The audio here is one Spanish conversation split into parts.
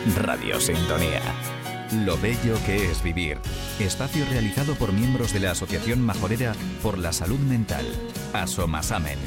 Radio Sintonía. Lo bello que es vivir. Espacio realizado por miembros de la Asociación Majorera por la Salud Mental. Asomasamen.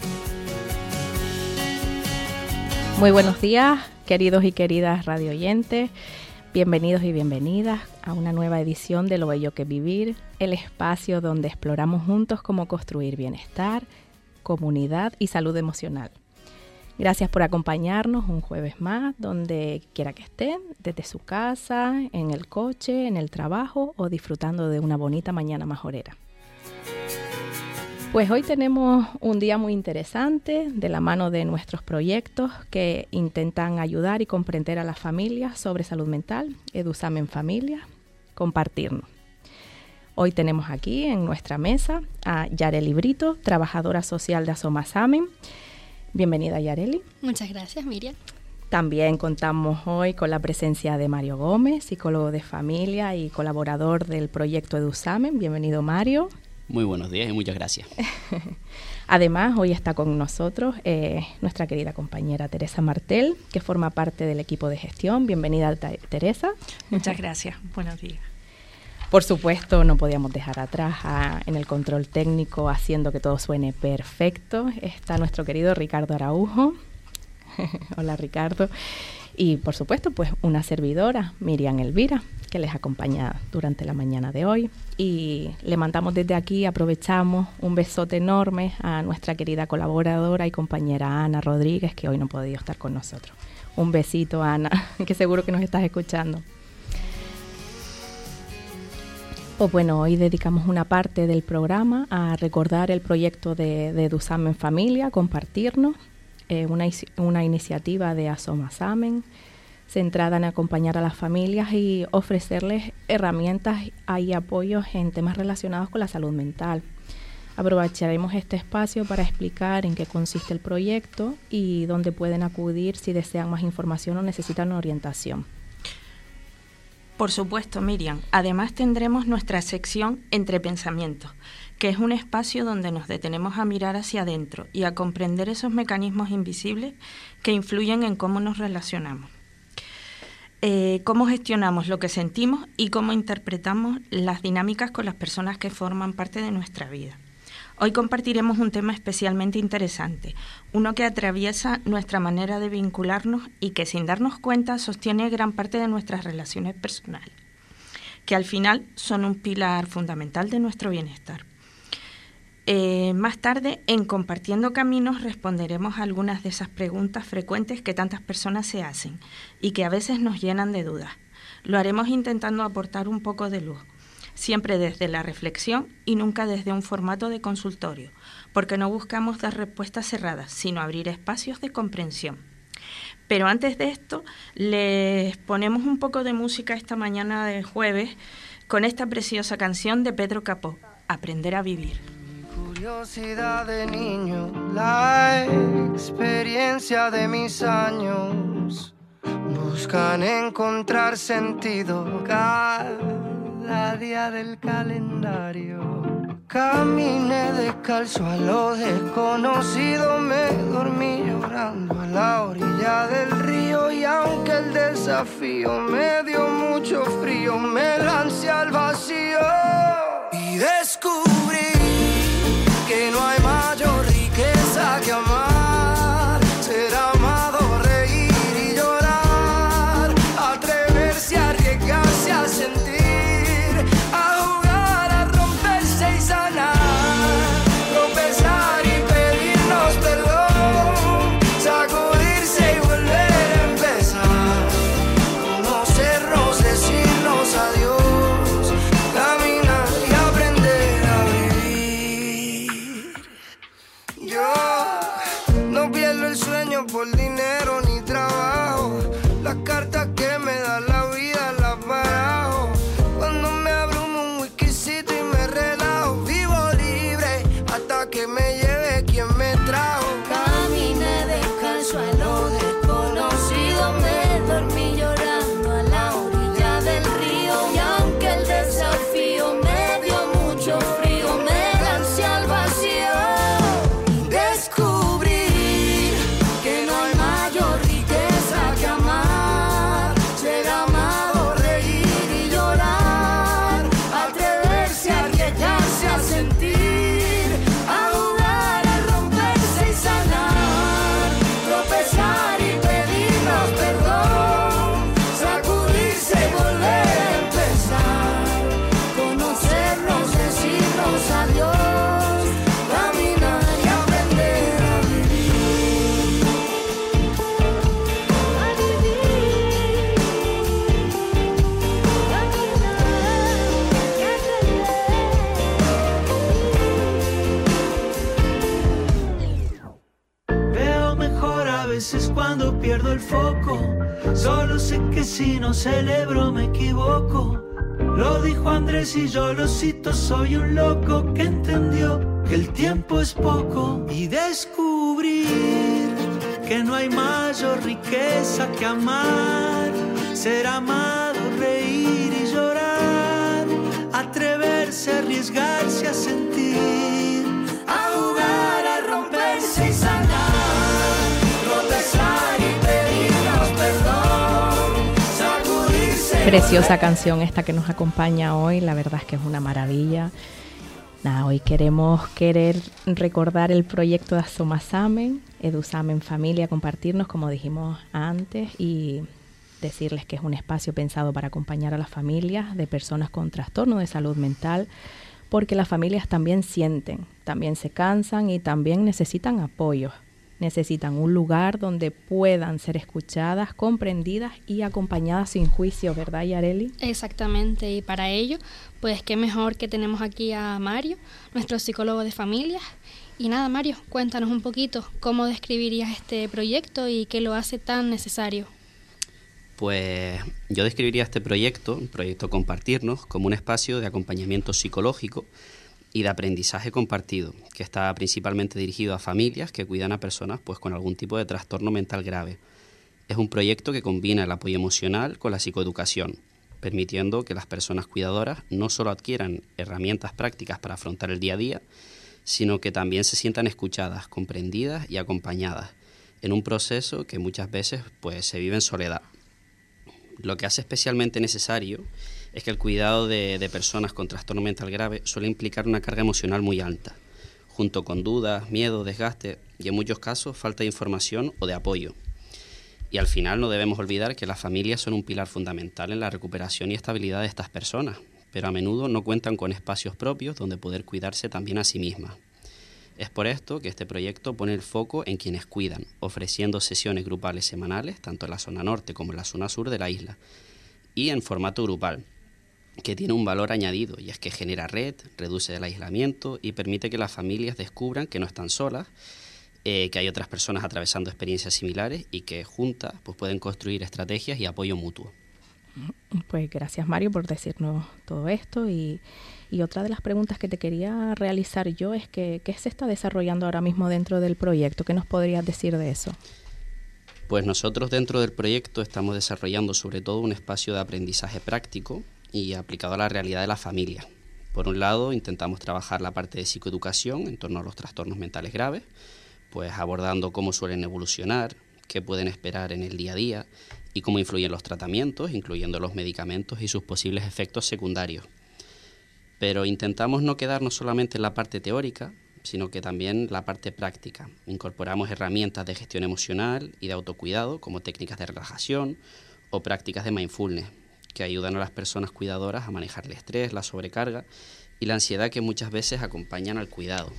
Muy buenos días, queridos y queridas radio oyentes. Bienvenidos y bienvenidas a una nueva edición de Lo bello que es vivir, el espacio donde exploramos juntos cómo construir bienestar, comunidad y salud emocional. Gracias por acompañarnos un jueves más, donde quiera que estén, desde su casa, en el coche, en el trabajo o disfrutando de una bonita mañana majorera. Pues hoy tenemos un día muy interesante de la mano de nuestros proyectos que intentan ayudar y comprender a las familias sobre salud mental, Edusamen Familia, compartirnos. Hoy tenemos aquí en nuestra mesa a Yareli Brito, trabajadora social de Asomasamen. Bienvenida, Yareli. Muchas gracias, Miriam. También contamos hoy con la presencia de Mario Gómez, psicólogo de familia y colaborador del proyecto Edusamen. Bienvenido, Mario. Muy buenos días y muchas gracias. Además, hoy está con nosotros nuestra querida compañera Teresa Martel, que forma parte del equipo de gestión. Bienvenida, Teresa. Muchas gracias. Buenos días. Por supuesto, no podíamos dejar atrás en el control técnico, haciendo que todo suene perfecto. Está nuestro querido Ricardo Araujo. Hola, Ricardo. Y, por supuesto, pues una servidora, Miriam Elvira, que les acompaña durante la mañana de hoy. Y le mandamos desde aquí, aprovechamos un besote enorme a nuestra querida colaboradora y compañera Ana Rodríguez, que hoy no ha podido estar con nosotros. Un besito, Ana, que seguro que nos estás escuchando. Pues bueno, hoy dedicamos una parte del programa a recordar el proyecto de Edusamen Familia, compartirnos, una iniciativa de Asomasamen centrada en acompañar a las familias y ofrecerles herramientas y apoyos en temas relacionados con la salud mental. Aprovecharemos este espacio para explicar en qué consiste el proyecto y dónde pueden acudir si desean más información o necesitan orientación. Por supuesto, Miriam. Además tendremos nuestra sección Entre Pensamientos, que es un espacio donde nos detenemos a mirar hacia adentro y a comprender esos mecanismos invisibles que influyen en cómo nos relacionamos. Cómo gestionamos lo que sentimos y cómo interpretamos las dinámicas con las personas que forman parte de nuestra vida. Hoy compartiremos un tema especialmente interesante, uno que atraviesa nuestra manera de vincularnos y que sin darnos cuenta sostiene gran parte de nuestras relaciones personales, que al final son un pilar fundamental de nuestro bienestar. Más tarde, en Compartiendo Caminos, responderemos a algunas de esas preguntas frecuentes que tantas personas se hacen y que a veces nos llenan de dudas. Lo haremos intentando aportar un poco de luz, siempre desde la reflexión y nunca desde un formato de consultorio, porque no buscamos dar respuestas cerradas, sino abrir espacios de comprensión. Pero antes de esto, les ponemos un poco de música esta mañana de jueves con esta preciosa canción de Pedro Capó, Aprender a vivir. Curiosidad de niño, la experiencia de mis años, buscan encontrar sentido cada día del calendario. Caminé descalzo a lo desconocido, me dormí llorando a la orilla del río y aunque el desafío me dio mucho frío, me lancé al vacío y descubrí que no hay mayor riqueza que amar, ser amado, reír y llorar, atreverse a arriesgarse a sentir, a jugar, a romperse y sanar, tropezar y pedirnos perdón, sacudirse y volver a empezar, conocernos, decirnos adiós, caminar y aprender a vivir. Yo no pierdo el sueño por dinero ni trabajo. Las cartas que me da la vida las barajo. Cuando me abrumo un whiskycito y me relajo, vivo libre hasta que me lleve quien me trajo. Caminé descalzo a lo desconocido, me dormí llorando a la orilla del río y aunque el desafío me dio mucho frío, me lancé al vacío. Descubrí que no hay mayor riqueza que amar, apagado el foco. Solo sé que si no celebro me equivoco. Lo dijo Andrés y yo lo cito, soy un loco que entendió que el tiempo es poco. Y descubrir que no hay mayor riqueza que amar, ser amado, reír y llorar, atreverse, arriesgarse a sentir, a jugar, a romperse y sanar, tropezar y pedirnos perdón, sacudirse. Preciosa canción esta que nos acompaña hoy, la verdad es que es una maravilla. Nada, hoy querer recordar el proyecto de Asomasamen, Edusamen Familia, compartirnos como dijimos antes y decirles que es un espacio pensado para acompañar a las familias de personas con trastorno de salud mental, porque las familias también sienten, también se cansan y también necesitan apoyo. Necesitan un lugar donde puedan ser escuchadas, comprendidas y acompañadas sin juicio, ¿verdad, Yareli? Exactamente, y para ello, pues qué mejor que tenemos aquí a Mario, nuestro psicólogo de familias. Y nada, Mario, cuéntanos un poquito cómo describirías este proyecto y qué lo hace tan necesario. Pues yo describiría este proyecto, el proyecto Compartirnos, como un espacio de acompañamiento psicológico y de aprendizaje compartido, que está principalmente dirigido a familias que cuidan a personas pues, con algún tipo de trastorno mental grave. Es un proyecto que combina el apoyo emocional con la psicoeducación, permitiendo que las personas cuidadoras no solo adquieran herramientas prácticas para afrontar el día a día, sino que también se sientan escuchadas, comprendidas y acompañadas en un proceso que muchas veces pues, se vive en soledad. Lo que hace especialmente necesario es que el cuidado de personas con trastorno mental grave suele implicar una carga emocional muy alta, junto con dudas, miedo, desgaste y en muchos casos falta de información o de apoyo. Y al final no debemos olvidar que las familias son un pilar fundamental en la recuperación y estabilidad de estas personas, pero a menudo no cuentan con espacios propios donde poder cuidarse también a sí mismas. Es por esto que este proyecto pone el foco en quienes cuidan, ofreciendo sesiones grupales semanales, tanto en la zona norte como en la zona sur de la isla, y en formato grupal, que tiene un valor añadido, y es que genera red, reduce el aislamiento y permite que las familias descubran que no están solas, que hay otras personas atravesando experiencias similares y que juntas pues, pueden construir estrategias y apoyo mutuo. Pues gracias, Mario, por decirnos todo esto y otra de las preguntas que te quería realizar yo es que ¿qué se está desarrollando ahora mismo dentro del proyecto? ¿Qué nos podrías decir de eso? Pues nosotros dentro del proyecto estamos desarrollando sobre todo un espacio de aprendizaje práctico y aplicado a la realidad de la familia. Por un lado, intentamos trabajar la parte de psicoeducación en torno a los trastornos mentales graves, pues abordando cómo suelen evolucionar, qué pueden esperar en el día a día y cómo influyen los tratamientos, incluyendo los medicamentos y sus posibles efectos secundarios. Pero intentamos no quedarnos solamente en la parte teórica, sino que también la parte práctica. Incorporamos herramientas de gestión emocional y de autocuidado, como técnicas de relajación o prácticas de mindfulness, que ayudan a las personas cuidadoras a manejar el estrés, la sobrecarga y la ansiedad que muchas veces acompañan al cuidado.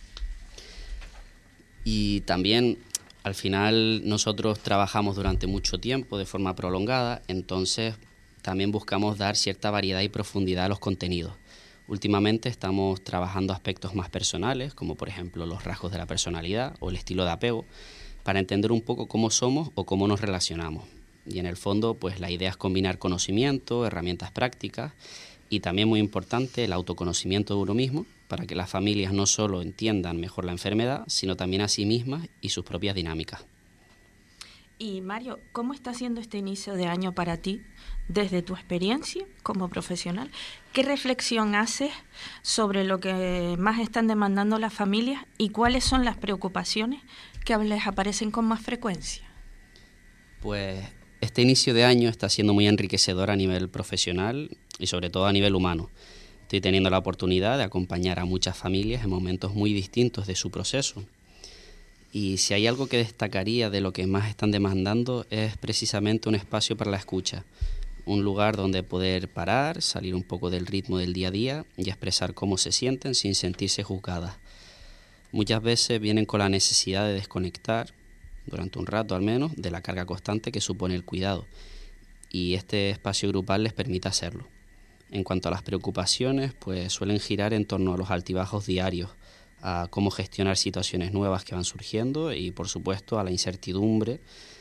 Y también, al final, nosotros trabajamos durante mucho tiempo de forma prolongada, entonces también buscamos dar cierta variedad y profundidad a los contenidos. Últimamente estamos trabajando aspectos más personales, como por ejemplo los rasgos de la personalidad o el estilo de apego, para entender un poco cómo somos o cómo nos relacionamos. Y en el fondo, pues la idea es combinar conocimiento, herramientas prácticas y también muy importante el autoconocimiento de uno mismo, para que las familias no solo entiendan mejor la enfermedad, sino también a sí mismas y sus propias dinámicas. Y Mario, ¿cómo está siendo este inicio de año para ti, desde tu experiencia como profesional? ¿Qué reflexión haces sobre lo que más están demandando las familias y cuáles son las preocupaciones que les aparecen con más frecuencia? Pues este inicio de año está siendo muy enriquecedor a nivel profesional y sobre todo a nivel humano. Estoy teniendo la oportunidad de acompañar a muchas familias en momentos muy distintos de su proceso. Y si hay algo que destacaría de lo que más están demandando es precisamente un espacio para la escucha, un lugar donde poder parar, salir un poco del ritmo del día a día y expresar cómo se sienten sin sentirse juzgadas. Muchas veces vienen con la necesidad de desconectar, durante un rato al menos, de la carga constante que supone el cuidado, y este espacio grupal les permite hacerlo. En cuanto a las preocupaciones, pues suelen girar en torno a los altibajos diarios, a cómo gestionar situaciones nuevas que van surgiendo y, por supuesto, a la incertidumbre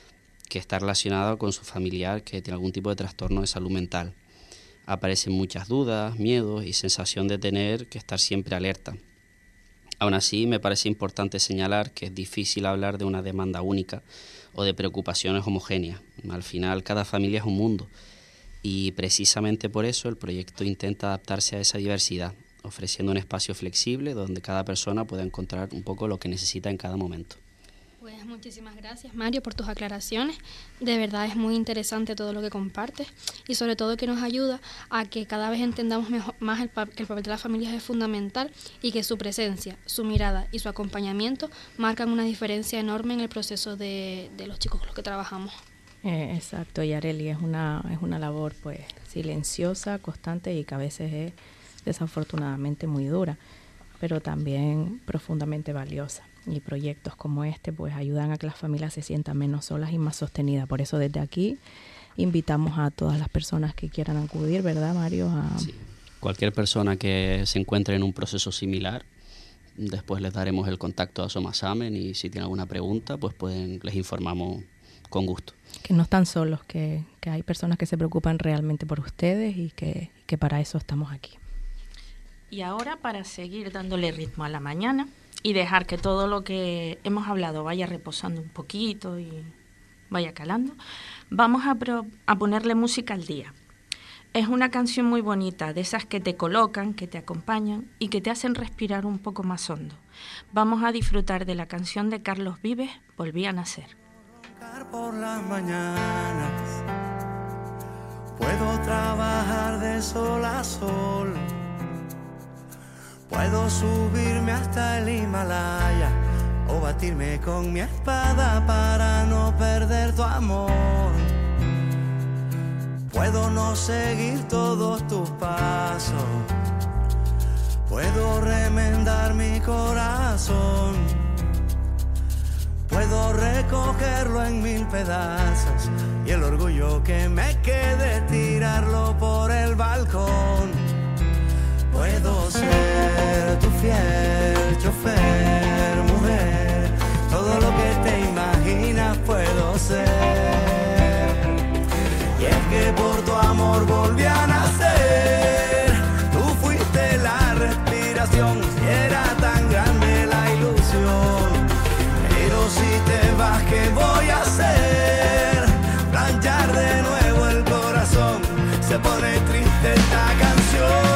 que está relacionada con su familiar que tiene algún tipo de trastorno de salud mental. Aparecen muchas dudas, miedos y sensación de tener que estar siempre alerta. Aún así, me parece importante señalar que es difícil hablar de una demanda única o de preocupaciones homogéneas. Al final, cada familia es un mundo y precisamente por eso el proyecto intenta adaptarse a esa diversidad, ofreciendo un espacio flexible donde cada persona pueda encontrar un poco lo que necesita en cada momento. Pues muchísimas gracias, Mario, por tus aclaraciones. De verdad es muy interesante todo lo que compartes y sobre todo que nos ayuda a que cada vez entendamos más que el papel de las familias es fundamental y que su presencia, su mirada y su acompañamiento marcan una diferencia enorme en el proceso de los chicos con los que trabajamos. Exacto, Yareli, es una labor pues silenciosa, constante y que a veces es desafortunadamente muy dura, pero también profundamente valiosa. Y proyectos como este pues ayudan a que las familias se sientan menos solas y más sostenidas. Por eso desde aquí invitamos a todas las personas que quieran acudir, ¿verdad, Mario? Sí. Cualquier persona que se encuentre en un proceso similar, después les daremos el contacto a Somasamen y si tienen alguna pregunta pues les informamos con gusto. Que no están solos, que hay personas que se preocupan realmente por ustedes y que para eso estamos aquí. Y ahora, para seguir dándole ritmo a la mañana y dejar que todo lo que hemos hablado vaya reposando un poquito y vaya calando, vamos a ponerle música al día. Es una canción muy bonita, de esas que te colocan, que te acompañan y que te hacen respirar un poco más hondo. Vamos a disfrutar de la canción de Carlos Vives, Volví a nacer. Por las mañanas puedo trabajar de sol a sol. Puedo subirme hasta el Himalaya o batirme con mi espada para no perder tu amor. Puedo no seguir todos tus pasos. Puedo remendar mi corazón. Puedo recogerlo en 1000 pedazos y el orgullo que me quede tirarlo por el balcón. Puedo ser tu fiel chofer, mujer, todo lo que te imaginas puedo ser. Y es que por tu amor volví a nacer, tú fuiste la respiración, y era tan grande la ilusión. Pero si te vas, ¿qué voy a hacer? Planchar de nuevo el corazón, se pone triste esta canción.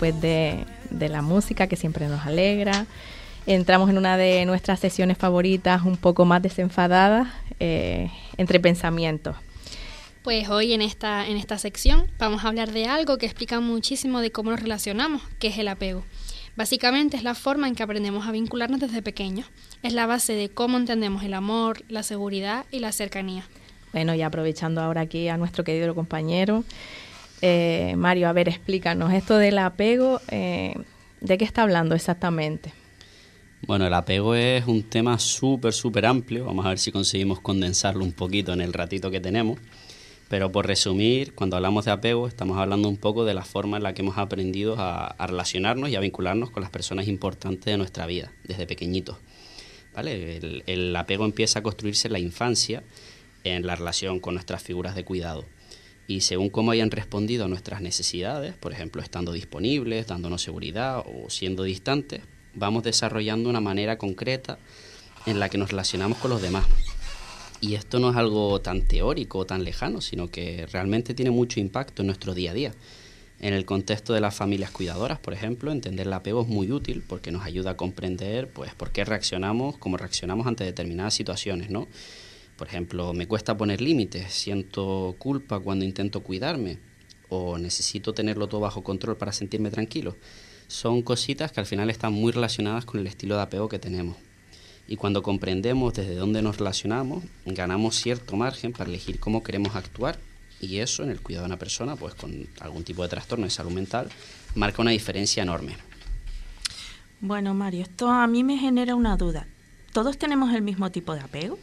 después de la música, que siempre nos alegra. Entramos en una de nuestras sesiones favoritas, un poco más desenfadadas, entre pensamientos. Pues hoy en esta sección vamos a hablar de algo que explica muchísimo de cómo nos relacionamos, que es el apego. Básicamente es la forma en que aprendemos a vincularnos desde pequeños. Es la base de cómo entendemos el amor, la seguridad y la cercanía. Bueno, y aprovechando ahora aquí a nuestro querido compañero, Mario, a ver, explícanos, esto del apego, ¿de qué está hablando exactamente? Bueno, el apego es un tema súper amplio. Vamos a ver si conseguimos condensarlo un poquito en el ratito que tenemos. Pero por resumir, cuando hablamos de apego, estamos hablando un poco de la forma en la que hemos aprendido a relacionarnos y a vincularnos con las personas importantes de nuestra vida, desde pequeñitos, ¿vale? El apego empieza a construirse en la infancia, en la relación con nuestras figuras de cuidado. Y según cómo hayan respondido a nuestras necesidades, por ejemplo, estando disponibles, dándonos seguridad o siendo distantes, vamos desarrollando una manera concreta en la que nos relacionamos con los demás. Y esto no es algo tan teórico o tan lejano, sino que realmente tiene mucho impacto en nuestro día a día. En el contexto de las familias cuidadoras, por ejemplo, entender el apego es muy útil porque nos ayuda a comprender pues, por qué reaccionamos como reaccionamos ante determinadas situaciones, ¿no? Por ejemplo, me cuesta poner límites, siento culpa cuando intento cuidarme o necesito tenerlo todo bajo control para sentirme tranquilo. Son cositas que al final están muy relacionadas con el estilo de apego que tenemos. Y cuando comprendemos desde dónde nos relacionamos, ganamos cierto margen para elegir cómo queremos actuar. Y eso, en el cuidado de una persona pues con algún tipo de trastorno de salud mental, marca una diferencia enorme. Bueno, Mario, esto a mí me genera una duda. ¿Todos tenemos el mismo tipo de apego?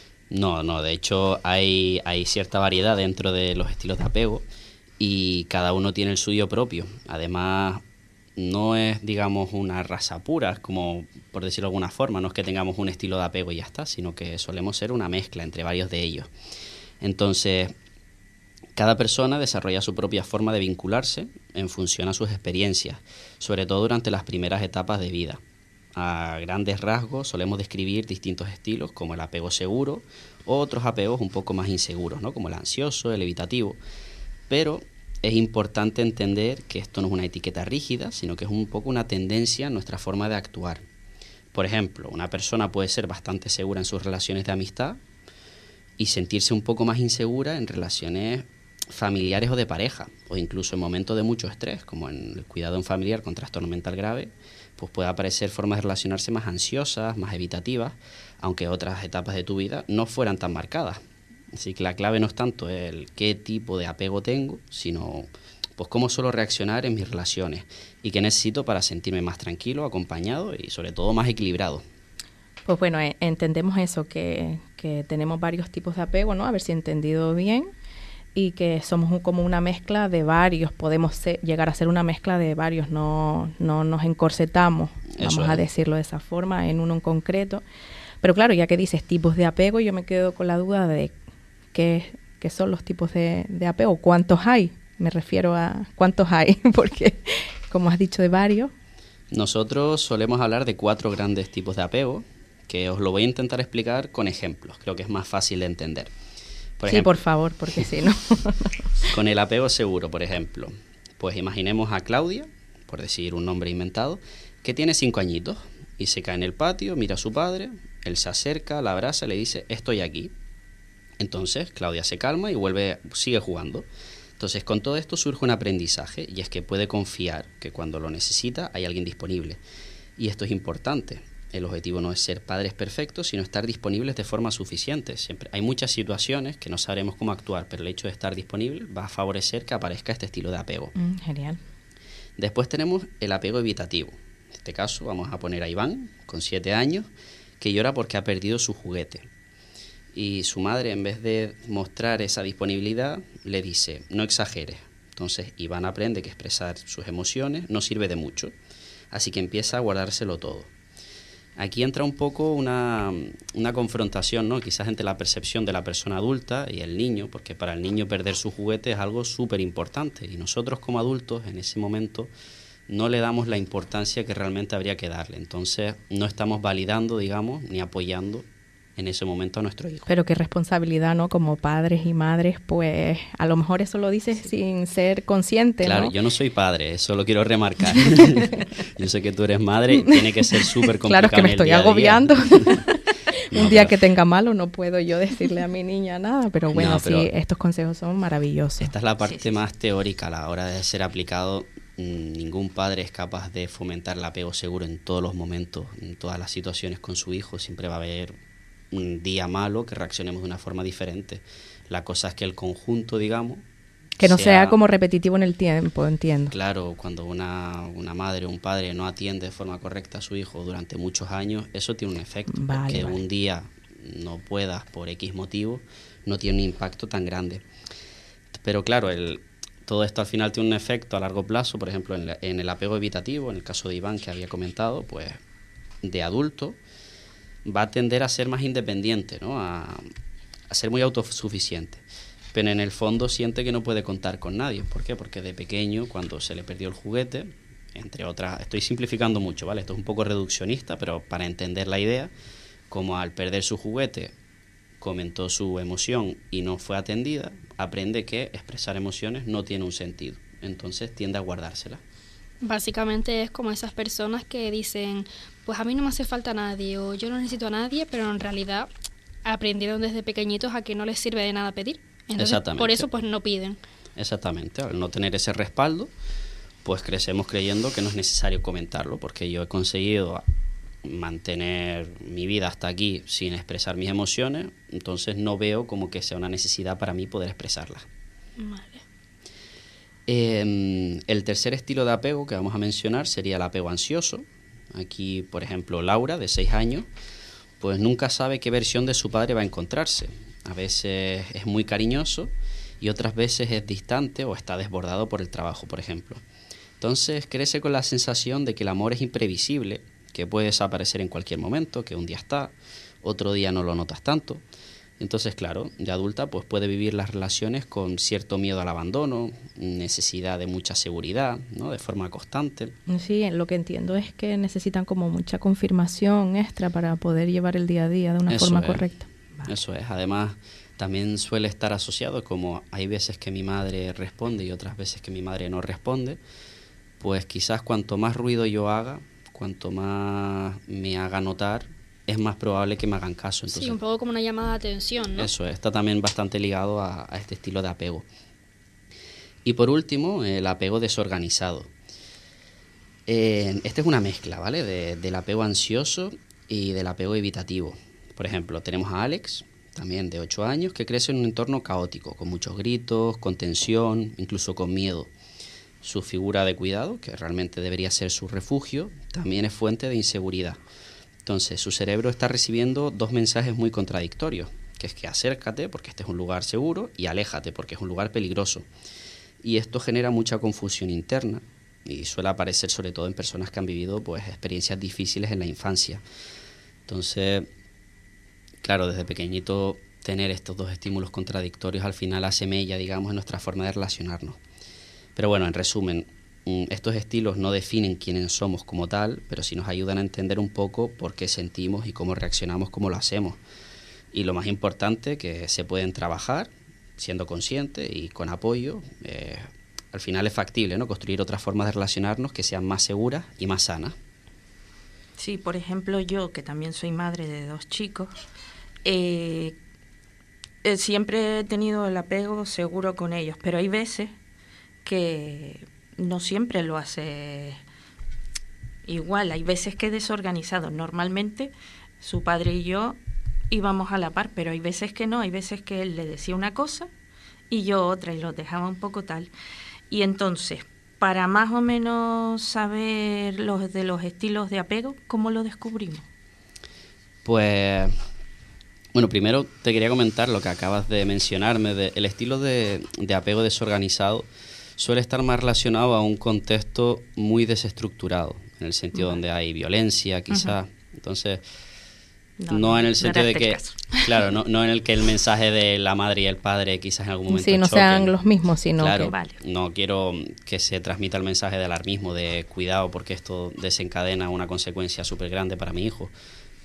No, de hecho hay cierta variedad dentro de los estilos de apego y cada uno tiene el suyo propio. Además, no es, digamos, una raza pura, como por decirlo de alguna forma, no es que tengamos un estilo de apego y ya está, sino que solemos ser una mezcla entre varios de ellos. Entonces, cada persona desarrolla su propia forma de vincularse en función a sus experiencias, sobre todo durante las primeras etapas de vida. A grandes rasgos solemos describir distintos estilos como el apego seguro o otros apegos un poco más inseguros, ¿no? Como el ansioso, el evitativo, pero es importante entender que esto no es una etiqueta rígida, sino que es un poco una tendencia en nuestra forma de actuar. Por ejemplo, una persona puede ser bastante segura en sus relaciones de amistad y sentirse un poco más insegura en relaciones familiares o de pareja, o incluso en momentos de mucho estrés, como en el cuidado de un familiar con trastorno mental grave, pues puede aparecer formas de relacionarse más ansiosas, más evitativas, aunque otras etapas de tu vida no fueran tan marcadas. Así que la clave no es tanto el qué tipo de apego tengo, sino pues cómo suelo reaccionar en mis relaciones y qué necesito para sentirme más tranquilo, acompañado y sobre todo más equilibrado. Pues bueno, entendemos eso, que tenemos varios tipos de apego, ¿no? A ver si he entendido bien, y que somos como una mezcla de varios, podemos llegar a ser una mezcla de varios, no nos encorsetamos, vamos a decirlo de esa forma, en uno en concreto. Pero claro, ya que dices tipos de apego, yo me quedo con la duda de qué son los tipos de apego, cuántos hay, me refiero a cuántos hay, porque como has dicho de varios. Nosotros solemos hablar de 4 grandes tipos de apego, que os lo voy a intentar explicar con ejemplos, creo que es más fácil de entender. Por ejemplo, por favor, porque si no... Con el apego seguro, por ejemplo, pues imaginemos a Claudia, por decir un nombre inventado, que tiene 5 añitos y se cae en el patio, mira a su padre, él se acerca, la abraza y le dice, estoy aquí. Entonces Claudia se calma y sigue jugando. Entonces con todo esto surge un aprendizaje y es que puede confiar que cuando lo necesita hay alguien disponible. Y esto es importante. El objetivo no es ser padres perfectos, sino estar disponibles de forma suficiente. Siempre hay muchas situaciones que no sabremos cómo actuar, pero el hecho de estar disponible va a favorecer que aparezca este estilo de apego. Genial. Después tenemos el apego evitativo. En este caso vamos a poner a Iván, con 7 años, que llora porque ha perdido su juguete. Y su madre, en vez de mostrar esa disponibilidad, le dice, no exageres. Entonces Iván aprende que expresar sus emociones no sirve de mucho, así que empieza a guardárselo todo. Aquí entra un poco una confrontación, ¿no? Quizás entre la percepción de la persona adulta y el niño, porque para el niño perder su juguete es algo súper importante y nosotros como adultos en ese momento no le damos la importancia que realmente habría que darle. Entonces no estamos validando, digamos, ni apoyando en ese momento a nuestro hijo. Pero qué responsabilidad, ¿no? Como padres y madres, pues a lo mejor eso lo dices sin ser consciente, claro, ¿no? Yo no soy padre, eso lo quiero remarcar. Yo sé que tú eres madre y tiene que ser súper complicado. Claro, es que me estoy agobiando. No, un día pero... que tenga malo no puedo yo decirle a mi niña nada, pero bueno, No, pero sí, estos consejos son maravillosos. Esta es la parte más teórica. A la hora de ser aplicado, ningún padre es capaz de fomentar el apego seguro en todos los momentos, en todas las situaciones con su hijo. Siempre va a haber un día malo que reaccionemos de una forma diferente. La cosa es que el conjunto, digamos... Que no sea como repetitivo en el tiempo, entiendo. Claro, cuando una madre o un padre no atiende de forma correcta a su hijo durante muchos años, eso tiene un efecto. Porque un día no puedas por X motivo, no tiene un impacto tan grande. Pero claro, todo esto al final tiene un efecto a largo plazo. Por ejemplo, en el apego evitativo, en el caso de Iván que había comentado, pues de adulto va a tender a ser más independiente, ¿no? A ser muy autosuficiente. Pero en el fondo siente que no puede contar con nadie. ¿Por qué? Porque de pequeño, cuando se le perdió el juguete, entre otras, estoy simplificando mucho, ¿vale? Esto es un poco reduccionista, pero para entender la idea, como al perder su juguete comentó su emoción y no fue atendida, aprende que expresar emociones no tiene un sentido. Entonces tiende a guardársela. Básicamente es como esas personas que dicen, pues a mí no me hace falta nadie o yo no necesito a nadie, pero en realidad aprendieron desde pequeñitos a que no les sirve de nada pedir. Entonces, exactamente. Por eso pues no piden. Exactamente, al no tener ese respaldo, pues crecemos creyendo que no es necesario comentarlo, porque yo he conseguido mantener mi vida hasta aquí sin expresar mis emociones, entonces no veo como que sea una necesidad para mí poder expresarlas. Vale. El tercer estilo de apego que vamos a mencionar sería el apego ansioso. Aquí, por ejemplo, Laura, de 6 años, pues nunca sabe qué versión de su padre va a encontrarse. A veces es muy cariñoso y otras veces es distante o está desbordado por el trabajo, por ejemplo. Entonces crece con la sensación de que el amor es imprevisible, que puede desaparecer en cualquier momento, que un día está, otro día no lo notas tanto. Entonces, claro, de adulta pues puede vivir las relaciones con cierto miedo al abandono, necesidad de mucha seguridad, ¿no? De forma constante. Sí, lo que entiendo es que necesitan como mucha confirmación extra para poder llevar el día a día de una forma correcta. Vale. Eso es. Además, también suele estar asociado, como hay veces que mi madre responde y otras veces que mi madre no responde, pues quizás cuanto más ruido yo haga, cuanto más me haga notar, es más probable que me hagan caso. Entonces, sí, un poco como una llamada de atención, ¿no? Eso está también bastante ligado a este estilo de apego. Y por último, el apego desorganizado. Este es una mezcla, ¿vale? Del apego ansioso y del apego evitativo. Por ejemplo, tenemos a Alex, también de 8 años, que crece en un entorno caótico, con muchos gritos, con tensión, incluso con miedo. Su figura de cuidado, que realmente debería ser su refugio, también es fuente de inseguridad. Entonces, su cerebro está recibiendo 2 mensajes muy contradictorios, que es que acércate porque este es un lugar seguro y aléjate porque es un lugar peligroso. Y esto genera mucha confusión interna y suele aparecer sobre todo en personas que han vivido pues experiencias difíciles en la infancia. Entonces, claro, desde pequeñito tener estos 2 estímulos contradictorios al final hace mella, digamos, en nuestra forma de relacionarnos. Pero bueno, en resumen, estos estilos no definen quiénes somos como tal, pero sí nos ayudan a entender un poco por qué sentimos y cómo reaccionamos, cómo lo hacemos. Y lo más importante, que se pueden trabajar siendo conscientes y con apoyo. Al final es factible, ¿no? Construir otras formas de relacionarnos que sean más seguras y más sanas. Sí, por ejemplo, yo, que también soy madre de 2 chicos, siempre he tenido el apego seguro con ellos, pero hay veces que no siempre lo hace igual, hay veces que es desorganizado. Normalmente su padre y yo íbamos a la par, pero hay veces que no, hay veces que él le decía una cosa y yo otra y los dejaba un poco tal. Y entonces, para más o menos saber los estilos de apego, ¿cómo lo descubrimos? Pues, bueno, primero te quería comentar lo que acabas de mencionarme, el estilo de apego desorganizado suele estar más relacionado a un contexto muy desestructurado, en el sentido donde hay violencia, quizás. Entonces, no en el sentido de que, claro, no en el que el mensaje de la madre y el padre quizás en algún momento sí, no choquen. sean los mismos, sino claro, que vale. No quiero que se transmita el mensaje de alarmismo, de cuidado porque esto desencadena una consecuencia súper grande para mi hijo.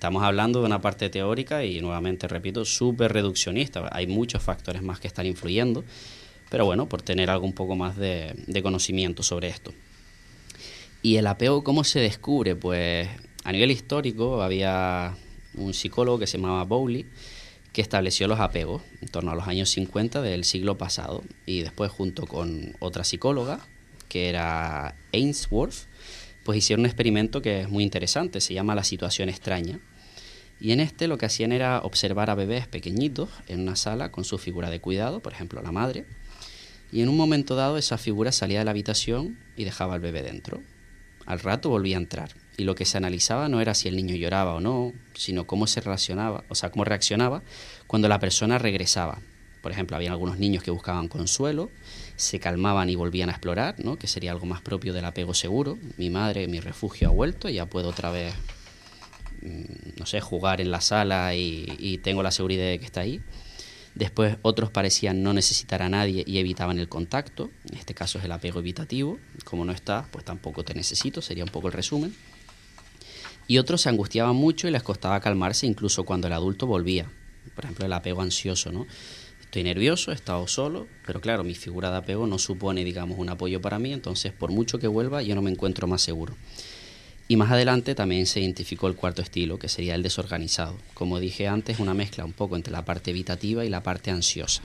estamos hablando de una parte teórica y, nuevamente repito, súper reduccionista. Hay muchos factores más que están influyendo, pero bueno, por tener algo un poco más de conocimiento sobre esto. ¿Y el apego cómo se descubre? Pues a nivel histórico había un psicólogo que se llamaba Bowley, que estableció los apegos en torno a los años 50 del siglo pasado, y después, junto con otra psicóloga, que era Ainsworth, pues hicieron un experimento que es muy interesante, se llama la situación extraña. Y en este lo que hacían era observar a bebés pequeñitos en una sala con su figura de cuidado, por ejemplo la madre, y en un momento dado esa figura salía de la habitación y dejaba al bebé dentro. Al rato volvía a entrar, y lo que se analizaba no era si el niño lloraba o no, sino cómo se relacionaba, o sea, cómo reaccionaba cuando la persona regresaba. Por ejemplo, había algunos niños que buscaban consuelo, se calmaban y volvían a explorar, ¿no? Que sería algo más propio del apego seguro. Mi madre, mi refugio ha vuelto, y ya puedo otra vez, no sé, jugar en la sala y tengo la seguridad de que está ahí. Después otros parecían no necesitar a nadie y evitaban el contacto. En este caso es el apego evitativo. Como no estás, pues tampoco te necesito, sería un poco el resumen. Y otros se angustiaban mucho y les costaba calmarse incluso cuando el adulto volvía. Por ejemplo, el apego ansioso, ¿no? Estoy nervioso, he estado solo, pero claro, mi figura de apego no supone, digamos, un apoyo para mí, entonces por mucho que vuelva yo no me encuentro más seguro. Y más adelante también se identificó el cuarto estilo, que sería el desorganizado. Como dije antes, una mezcla un poco entre la parte evitativa y la parte ansiosa.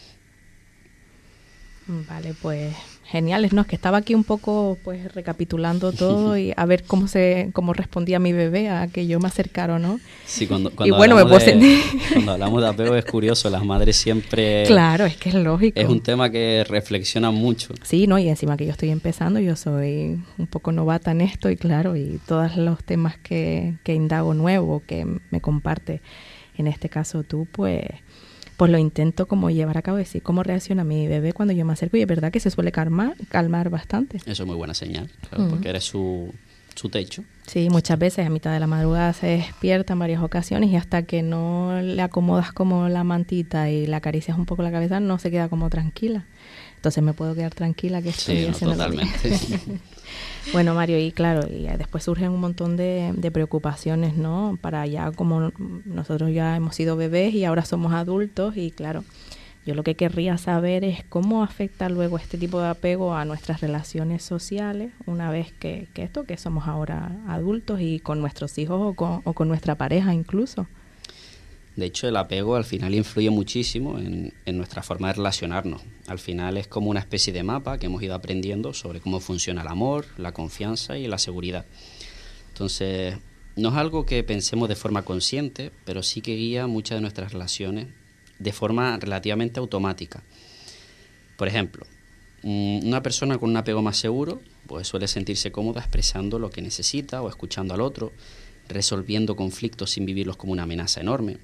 Vale, pues geniales, ¿no? Es que estaba aquí un poco pues recapitulando todo y a ver cómo respondía mi bebé a que yo me acercara, ¿no? Sí, cuando bueno, cuando hablamos de apego es curioso, las madres siempre... Claro, es que es lógico. Es un tema que reflexionan mucho. Sí, ¿no? Y encima que yo estoy empezando, yo soy un poco novata en esto y claro, y todos los temas que indago nuevo, que me comparte, en este caso tú, pues lo intento como llevar a cabo, decir cómo reacciona mi bebé cuando yo me acerco, y es verdad que se suele calmar bastante. Eso es muy buena señal, claro, porque eres su techo. Sí, muchas veces a mitad de la madrugada se despierta en varias ocasiones y hasta que no le acomodas como la mantita y le acaricias un poco la cabeza, no se queda como tranquila. Entonces me puedo quedar tranquila que estoy haciendo totalmente. Bueno, Mario, y claro, y después surgen un montón de preocupaciones, ¿no? Para ya, como nosotros ya hemos sido bebés y ahora somos adultos, y claro, yo lo que querría saber es cómo afecta luego este tipo de apego a nuestras relaciones sociales una vez que somos ahora adultos y con nuestros hijos o con nuestra pareja incluso. De hecho, el apego al final influye muchísimo en nuestra forma de relacionarnos. Al final es como una especie de mapa que hemos ido aprendiendo sobre cómo funciona el amor, la confianza y la seguridad. Entonces, no es algo que pensemos de forma consciente, pero sí que guía muchas de nuestras relaciones de forma relativamente automática. Por ejemplo, una persona con un apego más seguro pues suele sentirse cómoda expresando lo que necesita o escuchando al otro, resolviendo conflictos sin vivirlos como una amenaza enorme.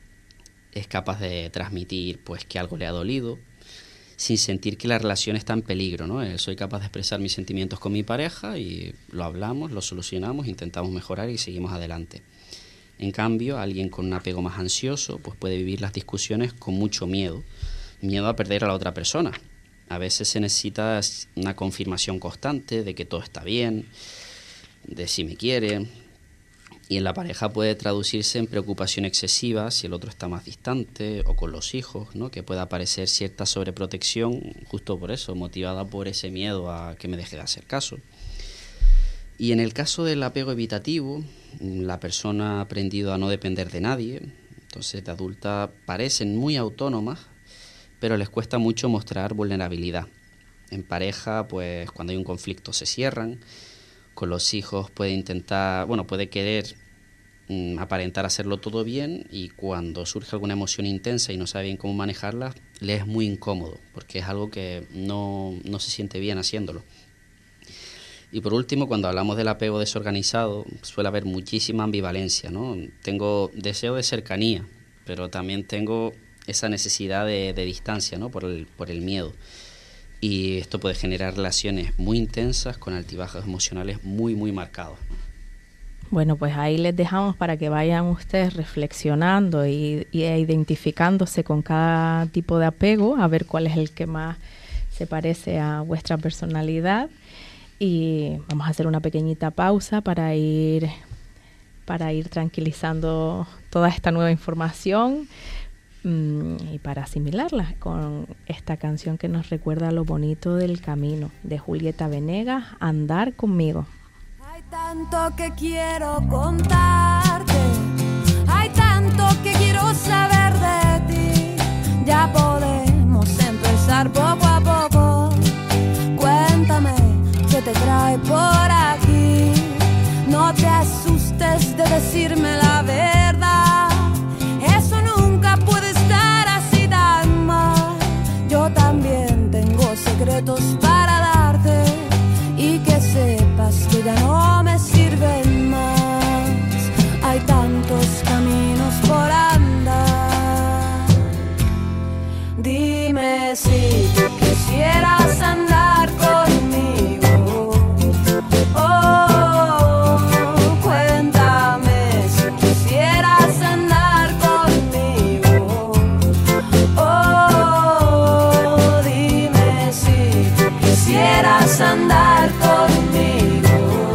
Es capaz de transmitir pues que algo le ha dolido sin sentir que la relación está en peligro, ¿no? Soy capaz de expresar mis sentimientos con mi pareja y lo hablamos, lo solucionamos, intentamos mejorar y seguimos adelante. En cambio, alguien con un apego más ansioso pues puede vivir las discusiones con mucho miedo a perder a la otra persona. A veces se necesita una confirmación constante de que todo está bien, de si me quiere. Y en la pareja puede traducirse en preocupación excesiva si el otro está más distante, o con los hijos, ¿no? Que pueda aparecer cierta sobreprotección justo por eso, motivada por ese miedo a que me deje de hacer caso. Y en el caso del apego evitativo, la persona ha aprendido a no depender de nadie, entonces de adulta parecen muy autónomas, pero les cuesta mucho mostrar vulnerabilidad. En pareja, pues cuando hay un conflicto se cierran. Con los hijos puede querer aparentar hacerlo todo bien, y cuando surge alguna emoción intensa y no sabe bien cómo manejarla, le es muy incómodo, porque es algo que no se siente bien haciéndolo. Y por último, cuando hablamos del apego desorganizado, suele haber muchísima ambivalencia, ¿no? Tengo deseo de cercanía, pero también tengo esa necesidad de distancia, ¿no? Por el miedo. Y esto puede generar relaciones muy intensas con altibajos emocionales muy, muy marcados. Bueno, pues ahí les dejamos para que vayan ustedes reflexionando e identificándose con cada tipo de apego, a ver cuál es el que más se parece a vuestra personalidad. Y vamos a hacer una pequeñita pausa para ir para ir tranquilizando toda esta nueva información y para asimilarla con esta canción que nos recuerda lo bonito del camino, de Julieta Venegas, Andar conmigo. Hay tanto que quiero contarte, hay tanto que quiero saber de ti, ya podemos empezar poco a poco. Cuéntame qué te trae por aquí, no te asustes de decirme la verdad, eso nunca puede estar así tan mal. Yo también tengo secretos para darte y que sepas que ya no me sirven más. Hay tantos caminos por andar. Dime si tú quisieras andar conmigo. Oh, cuéntame si quisieras andar conmigo. Oh, dime si tú quisieras andar conmigo.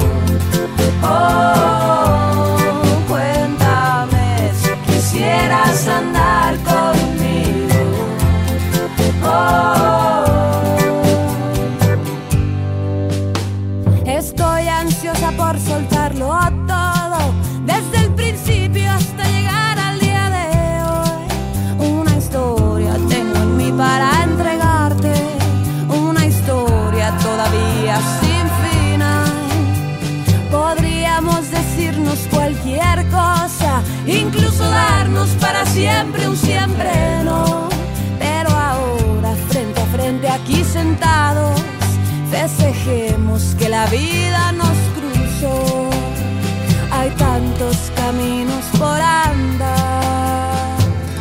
Oh, cuéntame si quisieras andar conmigo. Estoy ansiosa por soltarlo todo, desde el principio hasta llegar al día de hoy. Una historia tengo en mí para entregarte, una historia todavía sin final. Podríamos decirnos cualquier cosa, incluso darnos para siempre un siempre no. Pero ahora frente a frente aquí sentados, festejemos que la vida nos cruzó. Hay tantos caminos por andar.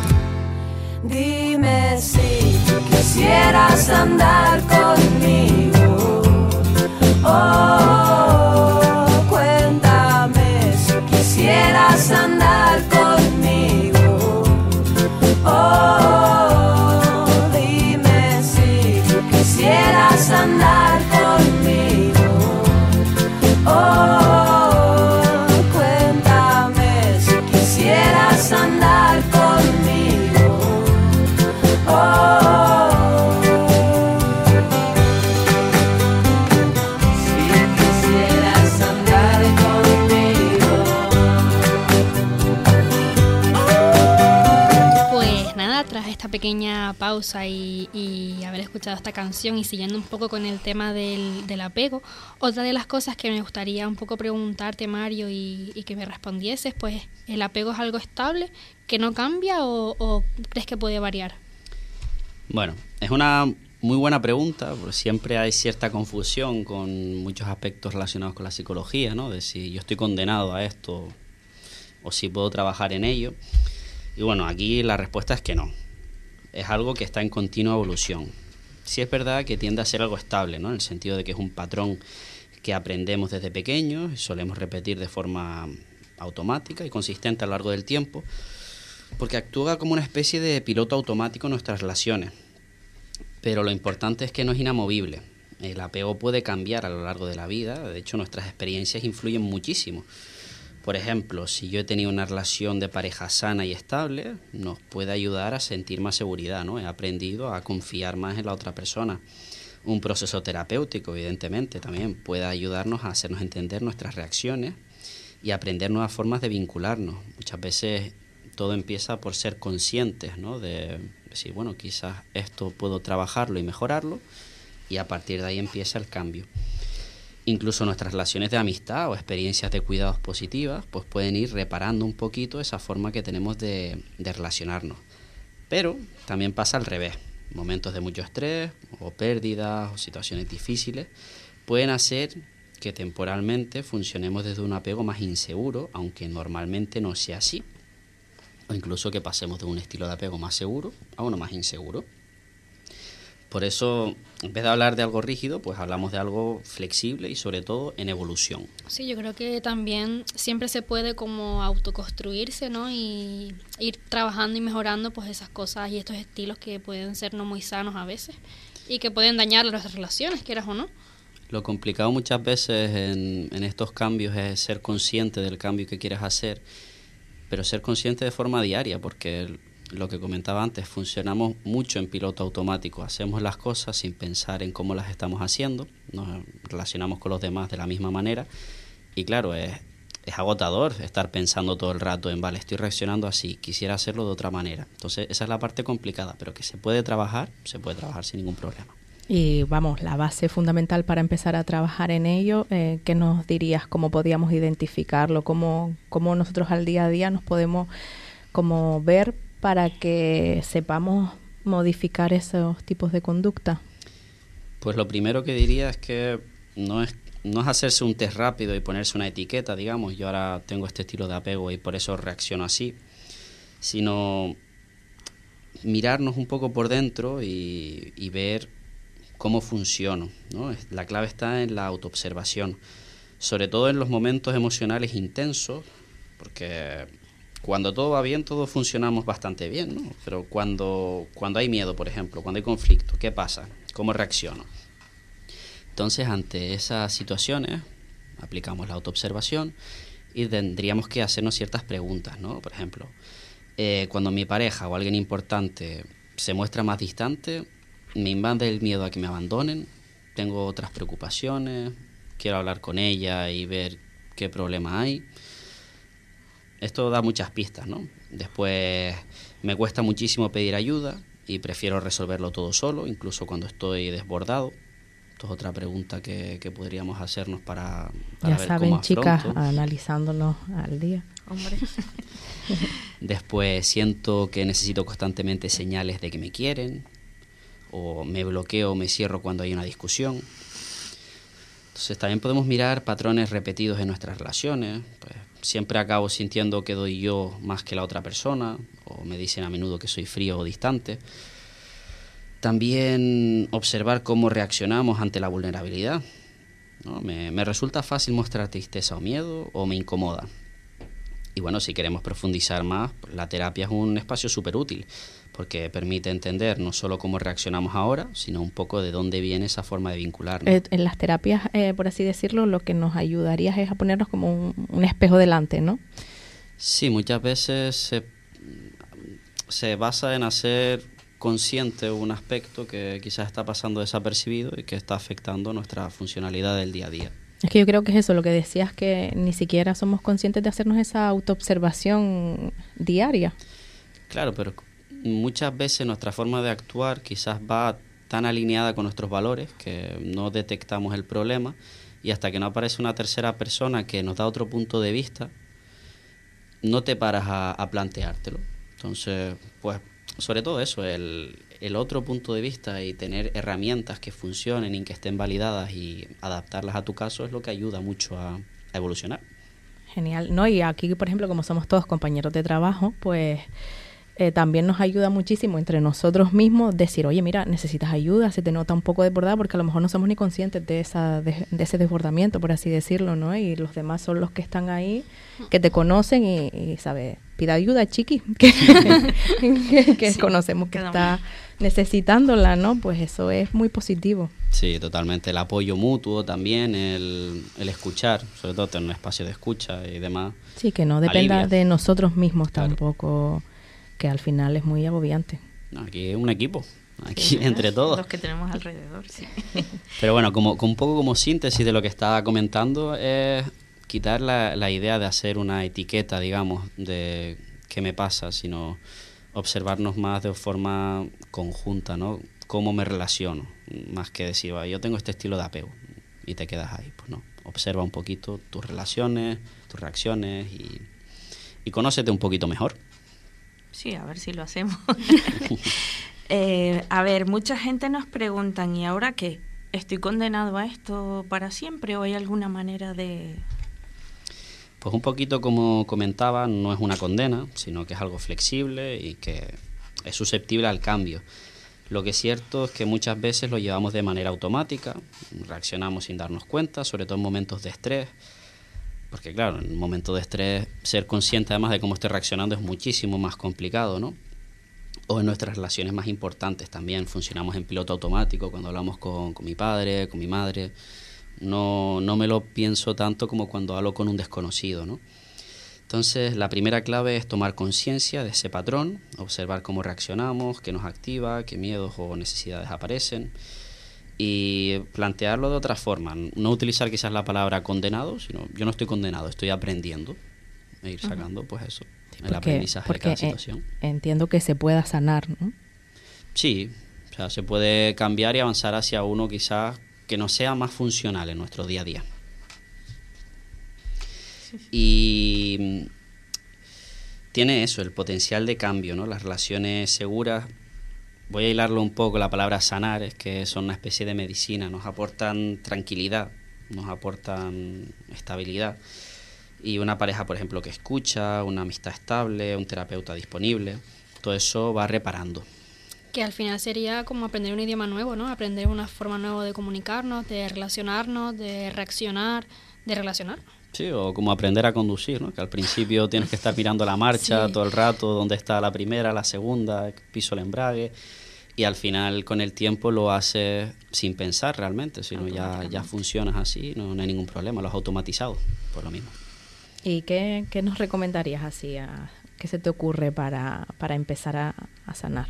Dime si tú quisieras andar conmigo. Oh, cuéntame si quisieras andar conmigo. Oh, dime si tú quisieras andar conmigo. Oh, cuéntame si quisieras andar conmigo. Oh, si quisieras andar conmigo. Pues nada, tras esta pequeña pausa y haber escuchado esta canción y siguiendo un poco con el tema del apego, otra de las cosas que me gustaría un poco preguntarte, Mario, y que me respondieses, pues, ¿el apego es algo estable, que no cambia o crees que puede variar? Bueno, es una muy buena pregunta, porque siempre hay cierta confusión con muchos aspectos relacionados con la psicología, ¿no? De si yo estoy condenado a esto o si puedo trabajar en ello. Y bueno, aquí la respuesta es que no. Es algo que está en continua evolución. Sí es verdad que tiende a ser algo estable, ¿no? En el sentido de que es un patrón que aprendemos desde pequeños y solemos repetir de forma automática y consistente a lo largo del tiempo, porque actúa como una especie de piloto automático en nuestras relaciones. Pero lo importante es que no es inamovible. El apego puede cambiar a lo largo de la vida. De hecho, nuestras experiencias influyen muchísimo. Por ejemplo, si yo he tenido una relación de pareja sana y estable, nos puede ayudar a sentir más seguridad, ¿no? He aprendido a confiar más en la otra persona. Un proceso terapéutico, evidentemente, también puede ayudarnos a hacernos entender nuestras reacciones y aprender nuevas formas de vincularnos. Muchas veces todo empieza por ser conscientes, ¿no? De decir, bueno, quizás esto puedo trabajarlo y mejorarlo, y a partir de ahí empieza el cambio. Incluso nuestras relaciones de amistad o experiencias de cuidados positivas pues pueden ir reparando un poquito esa forma que tenemos de relacionarnos. Pero también pasa al revés. Momentos de mucho estrés o pérdidas o situaciones difíciles pueden hacer que temporalmente funcionemos desde un apego más inseguro, aunque normalmente no sea así. O incluso que pasemos de un estilo de apego más seguro a uno más inseguro. Por eso, en vez de hablar de algo rígido, pues hablamos de algo flexible y sobre todo en evolución. Sí, yo creo que también siempre se puede como autoconstruirse, ¿no? Y ir trabajando y mejorando pues esas cosas y estos estilos que pueden ser no muy sanos a veces y que pueden dañar nuestras relaciones, quieras o no. Lo complicado muchas veces en estos cambios es ser consciente del cambio que quieres hacer, pero ser consciente de forma diaria, porque lo que comentaba antes, funcionamos mucho en piloto automático, hacemos las cosas sin pensar en cómo las estamos haciendo, nos relacionamos con los demás de la misma manera y claro, es agotador estar pensando todo el rato en, vale, estoy reaccionando así, quisiera hacerlo de otra manera. Entonces esa es la parte complicada, pero que se puede trabajar sin ningún problema. Y vamos, la base fundamental para empezar a trabajar en ello, ¿qué nos dirías? ¿Cómo podíamos identificarlo? ¿Cómo nosotros al día a día nos podemos como ver para que sepamos modificar esos tipos de conducta? Pues lo primero que diría es que no es hacerse un test rápido y ponerse una etiqueta, digamos, yo ahora tengo este estilo de apego y por eso reacciono así, sino mirarnos un poco por dentro y ver cómo funciono, ¿no? La clave está en la autoobservación, sobre todo en los momentos emocionales intensos, porque cuando todo va bien, todos funcionamos bastante bien, ¿no? Pero cuando hay miedo, por ejemplo, cuando hay conflicto, ¿qué pasa? ¿Cómo reacciono? Entonces, ante esas situaciones, aplicamos la autoobservación y tendríamos que hacernos ciertas preguntas, ¿no? Por ejemplo, cuando mi pareja o alguien importante se muestra más distante, me invade el miedo a que me abandonen, tengo otras preocupaciones, quiero hablar con ella y ver qué problema hay. Esto da muchas pistas, ¿no? Después me cuesta muchísimo pedir ayuda y prefiero resolverlo todo solo, incluso cuando estoy desbordado. Esto es otra pregunta que podríamos hacernos para ya ver saben, cómo chicas, afronto. analizándonos al día. Hombre. Después siento que necesito constantemente señales de que me quieren, o me bloqueo o me cierro cuando hay una discusión. Entonces también podemos mirar patrones repetidos en nuestras relaciones. Pues siempre acabo sintiendo que doy yo más que la otra persona, o me dicen a menudo que soy frío o distante. También observar cómo reaccionamos ante la vulnerabilidad, ¿no? Me resulta fácil mostrar tristeza o miedo, o me incomoda. Y bueno, si queremos profundizar más, la terapia es un espacio súper útil, porque permite entender no solo cómo reaccionamos ahora, sino un poco de dónde viene esa forma de vincularnos. En las terapias, por así decirlo, lo que nos ayudaría es a ponernos como un espejo delante, ¿no? Sí, muchas veces se basa en hacer consciente un aspecto que quizás está pasando desapercibido y que está afectando nuestra funcionalidad del día a día. Es que yo creo que es eso, lo que decías, que ni siquiera somos conscientes de hacernos esa autoobservación diaria. Claro, pero muchas veces nuestra forma de actuar quizás va tan alineada con nuestros valores que no detectamos el problema, y hasta que no aparece una tercera persona que nos da otro punto de vista, no te paras a planteártelo. Entonces, pues, sobre todo eso, el otro punto de vista y tener herramientas que funcionen y que estén validadas y adaptarlas a tu caso es lo que ayuda mucho a evolucionar. Genial. No, y aquí, por ejemplo, como somos todos compañeros de trabajo, pues también nos ayuda muchísimo entre nosotros mismos decir, oye, mira, necesitas ayuda, se te nota un poco desbordada, porque a lo mejor no somos ni conscientes de ese desbordamiento, por así decirlo, ¿no? Y los demás son los que están ahí, que te conocen y ¿sabes? Pida ayuda, chiqui, que sí, conocemos que está necesitándola, ¿no? Pues eso es muy positivo. Sí, totalmente. El apoyo mutuo también, el escuchar, sobre todo tener un espacio de escucha y demás. Sí, que no dependa alivia de nosotros mismos, claro, tampoco, que al final es muy agobiante. No, aquí es un equipo, aquí entre todos. Los que tenemos alrededor, sí. Pero bueno, un poco como síntesis de lo que estaba comentando, es quitar la idea de hacer una etiqueta, digamos, de qué me pasa, sino observarnos más de forma conjunta, ¿no? Cómo me relaciono, más que decir, yo tengo este estilo de apego y te quedas ahí. Pues no, observa un poquito tus relaciones, tus reacciones y conócete un poquito mejor. Sí, a ver si lo hacemos. A ver, mucha gente nos preguntan, ¿y ahora qué? ¿Estoy condenado a esto para siempre o hay alguna manera de...? Pues un poquito como comentaba, no es una condena, sino que es algo flexible y que es susceptible al cambio. Lo que es cierto es que muchas veces lo llevamos de manera automática, reaccionamos sin darnos cuenta, sobre todo en momentos de estrés, porque claro, en un momento de estrés ser consciente además de cómo estoy reaccionando es muchísimo más complicado, ¿no? O en nuestras relaciones más importantes también funcionamos en piloto automático cuando hablamos con mi padre, con mi madre, No me lo pienso tanto como cuando hablo con un desconocido, ¿no? Entonces, la primera clave es tomar conciencia de ese patrón, observar cómo reaccionamos, qué nos activa, qué miedos o necesidades aparecen, y plantearlo de otra forma. No utilizar quizás la palabra condenado, sino yo no estoy condenado, estoy aprendiendo. E ir sacando, pues eso, el aprendizaje de cada situación. Entiendo que se pueda sanar, ¿no? Sí, o sea, se puede cambiar y avanzar hacia uno quizás que nos sea más funcional en nuestro día a día. Y tiene eso, el potencial de cambio, ¿no? Las relaciones seguras, voy a hilarlo un poco, la palabra sanar, es que son una especie de medicina, nos aportan tranquilidad, nos aportan estabilidad. Y una pareja, por ejemplo, que escucha, una amistad estable, un terapeuta disponible, todo eso va reparando. Que al final sería como aprender un idioma nuevo, ¿no? Aprender una forma nueva de comunicarnos, de relacionarnos, de reaccionar, de relacionarnos. Sí, o como aprender a conducir, ¿no? Que al principio tienes que estar mirando la marcha todo el rato, dónde está la primera, la segunda, piso el embrague, y al final con el tiempo lo haces sin pensar realmente, sino ya funcionas así, no hay ningún problema, lo has automatizado por lo mismo. ¿Y qué nos recomendarías así? ¿Qué se te ocurre para empezar a sanar?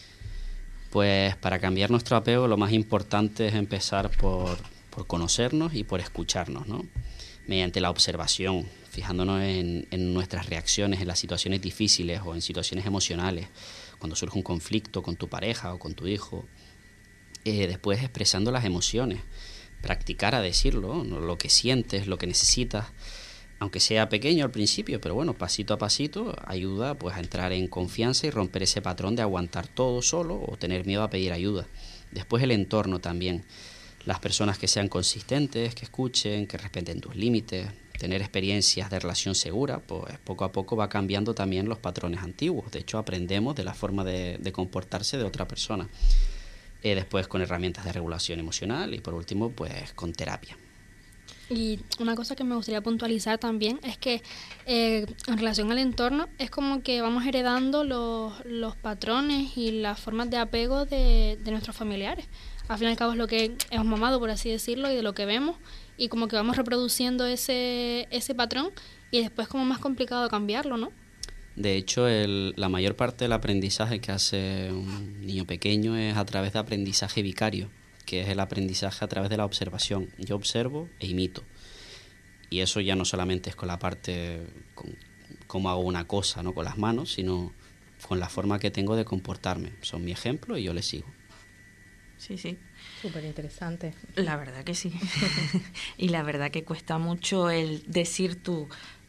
Pues para cambiar nuestro apego lo más importante es empezar por conocernos y por escucharnos, ¿no? Mediante la observación, fijándonos en nuestras reacciones en las situaciones difíciles o en situaciones emocionales, cuando surge un conflicto con tu pareja o con tu hijo, después expresando las emociones, practicar a decirlo, ¿no? Lo que sientes, lo que necesitas, aunque sea pequeño al principio, pero bueno, pasito a pasito ayuda pues a entrar en confianza y romper ese patrón de aguantar todo solo o tener miedo a pedir ayuda. Después el entorno también. Las personas que sean consistentes, que escuchen, que respeten tus límites, tener experiencias de relación segura, pues poco a poco va cambiando también los patrones antiguos. De hecho, aprendemos de la forma de comportarse de otra persona. Después con herramientas de regulación emocional y por último, pues con terapia. Y una cosa que me gustaría puntualizar también es que en relación al entorno es como que vamos heredando los patrones y las formas de apego de nuestros familiares. Al fin y al cabo es lo que hemos mamado, por así decirlo, y de lo que vemos, y como que vamos reproduciendo ese patrón y después como más complicado cambiarlo, ¿no? De hecho, la mayor parte del aprendizaje que hace un niño pequeño es a través de aprendizaje vicario, que es el aprendizaje a través de la observación. Yo observo e imito. Y eso ya no solamente es con la parte, con cómo hago una cosa, ¿no? Con las manos, sino con la forma que tengo de comportarme. Son mi ejemplo y yo le sigo. Sí, sí. Súper interesante. La verdad que sí. Y la verdad que cuesta mucho el decir tú,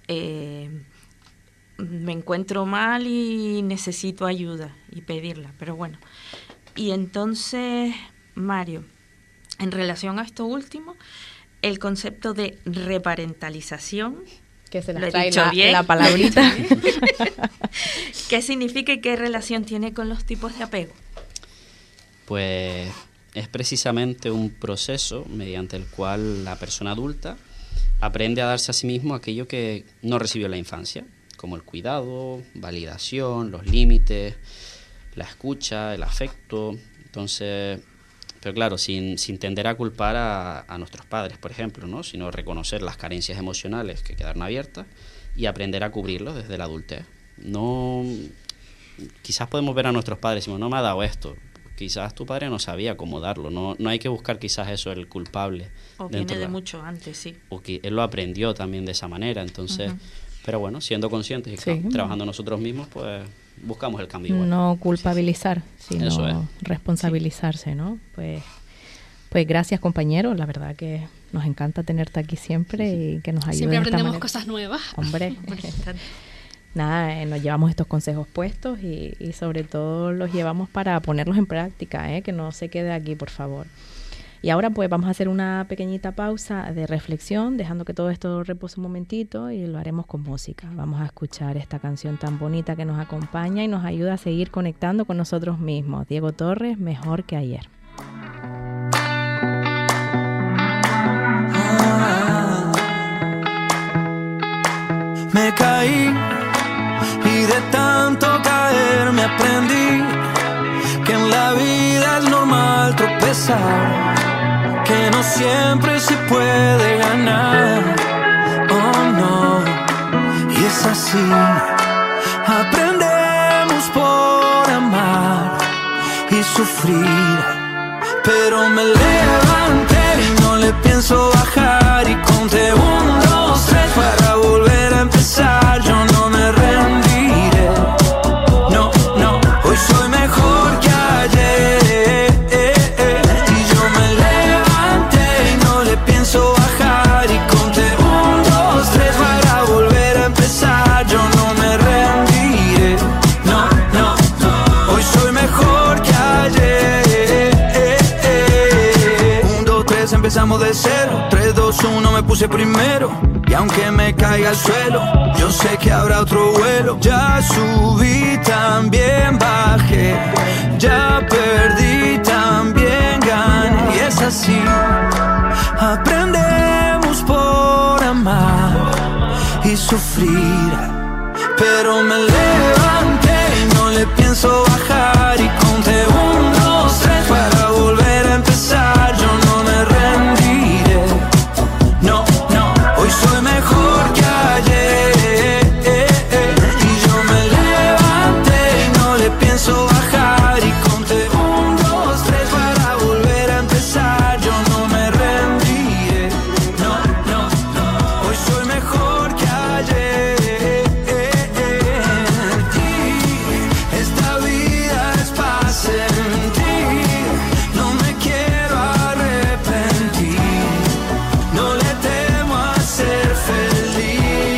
me encuentro mal y necesito ayuda y pedirla. Pero bueno. Y entonces, Mario, en relación a esto último, el concepto de reparentalización, que se las trae la palabrita. ¿Qué significa y qué relación tiene con los tipos de apego? Pues es precisamente un proceso mediante el cual la persona adulta aprende a darse a sí mismo aquello que no recibió en la infancia, como el cuidado, validación, los límites, la escucha, el afecto. Entonces, pero claro, sin tender a culpar a nuestros padres, por ejemplo, ¿no? Sino reconocer las carencias emocionales que quedaron abiertas y aprender a cubrirlos desde la adultez. No, quizás podemos ver a nuestros padres y decimos, no me ha dado esto. Quizás tu padre no sabía cómo darlo. No hay que buscar quizás eso, el culpable. O viene de mucho antes, sí. O que él lo aprendió también de esa manera. Entonces, pero bueno, siendo conscientes y trabajando nosotros mismos, pues buscamos el cambio igual. No culpabilizar, sino responsabilizarse, ¿no? Pues gracias, compañeros. La verdad que nos encanta tenerte aquí siempre y que nos ayuden. Siempre aprendemos cosas nuevas. Hombre. Nada, nos llevamos estos consejos puestos y sobre todo los llevamos para ponerlos en práctica, que no se quede aquí, por favor. Y ahora pues vamos a hacer una pequeñita pausa de reflexión, dejando que todo esto repose un momentito y lo haremos con música. Vamos a escuchar esta canción tan bonita que nos acompaña y nos ayuda a seguir conectando con nosotros mismos. Diego Torres, Mejor que ayer. Me caí y de tanto caer me aprendí que en la vida es normal tropezar, que no siempre se puede ganar. Oh no, y es así. Aprendemos por amar y sufrir, pero me levanté y no le pienso bajar y conté 1, 2, 3 para volver a empezar. Yo no me rendiré, no, no, hoy soy mejor que ayer. Y yo me levanté y no le pienso bajar y conté 1, 2, 3 para volver a empezar. Yo no me rendiré, no, no, no, hoy soy mejor que ayer. 1, 2, 3 empezamos de cero, 3, 2, 1 me puse primero. Y aunque me caiga al suelo, yo sé que habrá otro vuelo. Ya subí, también bajé, ya perdí, también gané. Y es así, aprendemos por amar y sufrir, pero me levanté y no le pienso bajar y conté 1, 2, 3 para volver a empezar. Yo no me rendiré, no, no, hoy soy mejor que ayer. Y yo me levanté y no le pienso bajar y conté 1, 2, 3 para volver a empezar. Yo no me rendiré, no, no, no, hoy soy mejor que ayer. Esta vida es para sentir, no me quiero arrepentir, no le temo a ser feliz,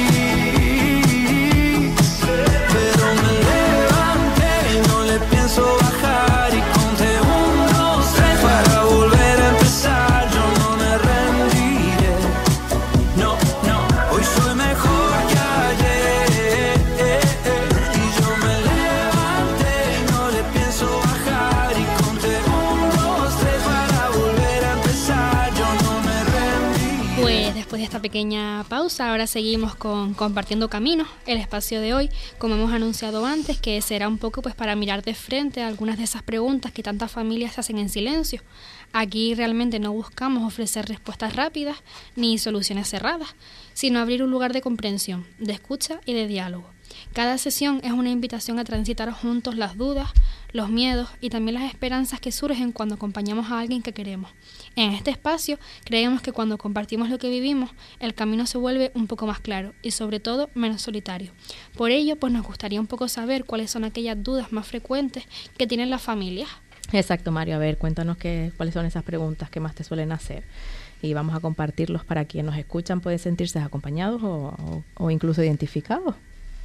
pero me levanté y no le pienso bajar y conté 1, 2, 3 para volver a empezar. Yo no me rendiré, no, no, hoy soy mejor que ayer. Y yo me levanté y no le pienso bajar y conté 1, 2, 3 para volver a empezar. Yo no me rendí. Pues después de esta pequeña pausa, ahora seguimos con Compartiendo Caminos, el espacio de hoy, como hemos anunciado antes, que será un poco pues para mirar de frente a algunas de esas preguntas que tantas familias se hacen en silencio. Aquí realmente no buscamos ofrecer respuestas rápidas ni soluciones cerradas, sino abrir un lugar de comprensión, de escucha y de diálogo. Cada sesión es una invitación a transitar juntos las dudas, los miedos y también las esperanzas que surgen cuando acompañamos a alguien que queremos. En este espacio creemos que cuando compartimos lo que vivimos, el camino se vuelve un poco más claro y sobre todo menos solitario. Por ello, pues nos gustaría un poco saber cuáles son aquellas dudas más frecuentes que tienen las familias. Exacto, Mario. A ver, cuéntanos cuáles son esas preguntas que más te suelen hacer. Y vamos a compartirlos para quienes nos escuchan pueden sentirse acompañados o incluso identificados.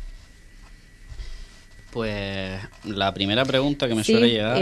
Pues la primera pregunta que me suele llegar...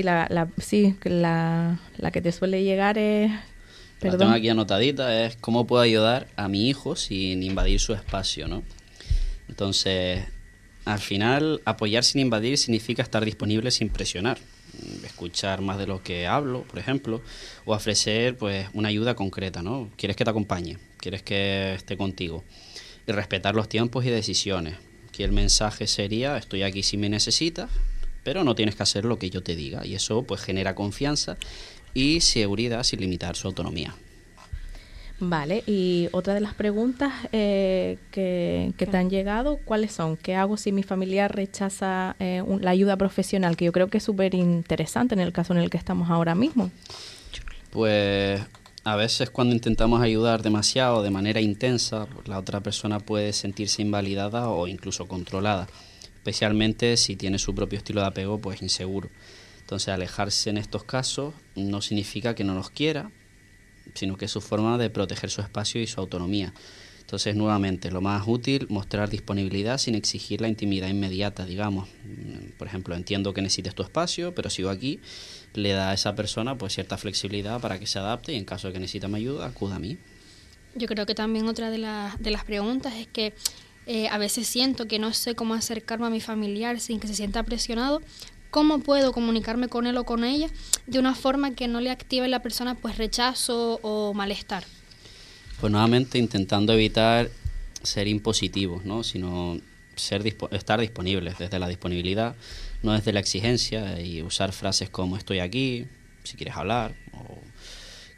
La que te suele llegar es... La tengo aquí anotadita, es cómo puedo ayudar a mi hijo sin invadir su espacio, ¿no? Entonces, al final, apoyar sin invadir significa estar disponible sin presionar, escuchar más de lo que hablo, por ejemplo, o ofrecer pues una ayuda concreta, ¿no? ¿Quieres que te acompañe? ¿Quieres que esté contigo? Y respetar los tiempos y decisiones. Aquí el mensaje sería, estoy aquí si me necesitas, pero no tienes que hacer lo que yo te diga. Y eso pues genera confianza y seguridad sin limitar su autonomía. Vale, y otra de las preguntas que te han llegado, ¿cuáles son? ¿Qué hago si mi familiar rechaza la ayuda profesional? Que yo creo que es súper interesante en el caso en el que estamos ahora mismo. Pues a veces cuando intentamos ayudar demasiado, de manera intensa, pues la otra persona puede sentirse invalidada o incluso controlada, especialmente si tiene su propio estilo de apego pues inseguro. Entonces alejarse en estos casos no significa que no nos quiera, sino que es su forma de proteger su espacio y su autonomía. Entonces, nuevamente, lo más útil, mostrar disponibilidad sin exigir la intimidad inmediata, digamos. Por ejemplo, entiendo que necesites tu espacio, pero sigo aquí. Le da a esa persona pues cierta flexibilidad para que se adapte y en caso de que necesite mi ayuda, acuda a mí. Yo creo que también otra de las preguntas es que a veces siento que no sé cómo acercarme a mi familiar sin que se sienta presionado. ¿Cómo puedo comunicarme con él o con ella de una forma que no le active a la persona pues rechazo o malestar? Pues nuevamente intentando evitar ser impositivos, ¿no? Sino estar disponibles desde la disponibilidad, no desde la exigencia, y usar frases como estoy aquí, si quieres hablar, o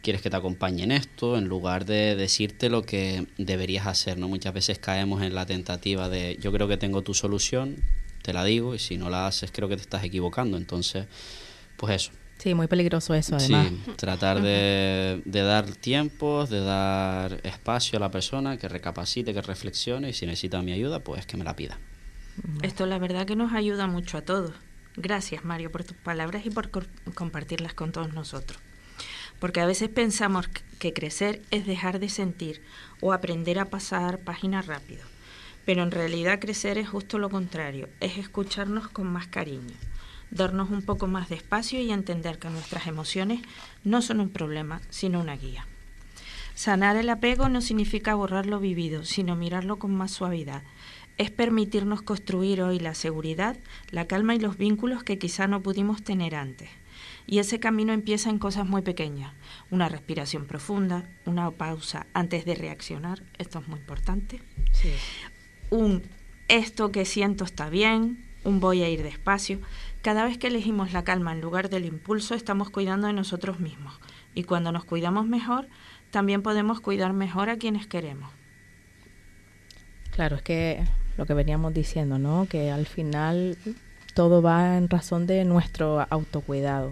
quieres que te acompañe en esto, en lugar de decirte lo que deberías hacer, ¿no? Muchas veces caemos en la tentativa de yo creo que tengo tu solución, te la digo, y si no la haces creo que te estás equivocando. Entonces, pues eso. Sí, muy peligroso eso, además. Sí, tratar de dar tiempos, de dar espacio a la persona, que recapacite, que reflexione, y si necesita mi ayuda, pues que me la pida. Esto la verdad que nos ayuda mucho a todos. Gracias, Mario, por tus palabras y por compartirlas con todos nosotros. Porque a veces pensamos que crecer es dejar de sentir o aprender a pasar páginas rápido. Pero en realidad crecer es justo lo contrario, es escucharnos con más cariño, darnos un poco más de espacio y entender que nuestras emociones no son un problema, sino una guía. Sanar el apego no significa borrar lo vivido, sino mirarlo con más suavidad. Es permitirnos construir hoy la seguridad, la calma y los vínculos que quizá no pudimos tener antes. Y ese camino empieza en cosas muy pequeñas. Una respiración profunda, una pausa antes de reaccionar, esto es muy importante. Sí. Un esto que siento está bien, un voy a ir despacio. Cada vez que elegimos la calma en lugar del impulso, estamos cuidando de nosotros mismos. Y cuando nos cuidamos mejor, también podemos cuidar mejor a quienes queremos. Claro, es que lo que veníamos diciendo, ¿no? Que al final todo va en razón de nuestro autocuidado.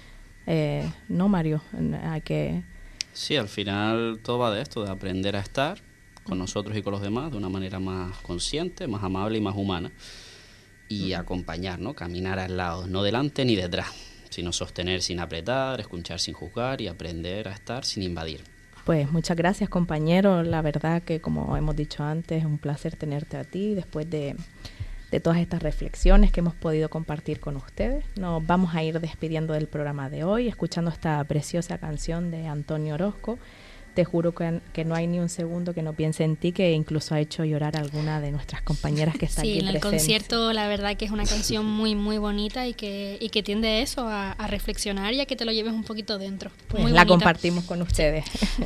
¿No, Mario? Hay que... Sí, al final todo va de esto, de aprender a estar con nosotros y con los demás de una manera más consciente, más amable y más humana. Y acompañar, ¿no? Caminar al lado, no delante ni detrás, sino sostener sin apretar, escuchar sin juzgar y aprender a estar sin invadir. Pues muchas gracias, compañero. La verdad que, como hemos dicho antes, es un placer tenerte a ti después de todas estas reflexiones que hemos podido compartir con ustedes. Nos vamos a ir despidiendo del programa de hoy, escuchando esta preciosa canción de Antonio Orozco. Te juro que no hay ni un segundo que no piense en ti, que incluso ha hecho llorar a alguna de nuestras compañeras que están aquí presentes. Sí, en el concierto la verdad que es una canción muy muy bonita y que tiende a eso, a reflexionar y a que te lo lleves un poquito dentro. Pues muy la bonita. compartimos con ustedes.